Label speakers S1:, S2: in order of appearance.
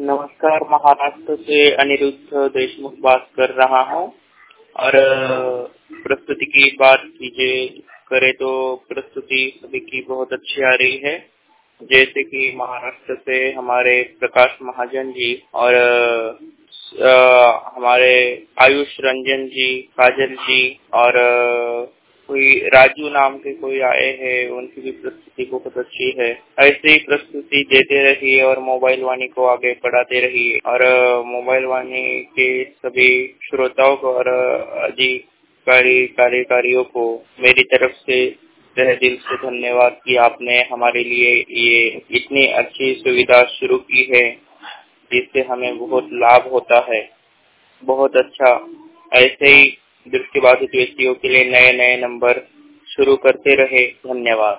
S1: नमस्कार, महाराष्ट्र से अनिरुद्ध देशमुख बात कर रहा हूँ। और प्रस्तुति की बात करें तो प्रस्तुति सभी की बहुत अच्छी आ रही है। जैसे कि महाराष्ट्र से हमारे प्रकाश महाजन जी और हमारे आयुष रंजन जी, काजल जी और कोई राजू नाम के कोई आए हैं, उनकी भी प्रस्तुति बहुत अच्छी है। ऐसे ही प्रस्तुति देते रहिए और मोबाइल वाणी को आगे बढ़ाते रहिए। और मोबाइल वाणी के सभी श्रोताओं को और कार्यकारियों को मेरी तरफ से तहे दिल से धन्यवाद कि आपने हमारे लिए ये इतनी अच्छी सुविधा शुरू की है, जिससे हमें बहुत लाभ होता है। बहुत अच्छा। ऐसे ही दृष्टिबाधित व्यक्तियों के लिए नए नए नंबर शुरू करते रहे। धन्यवाद।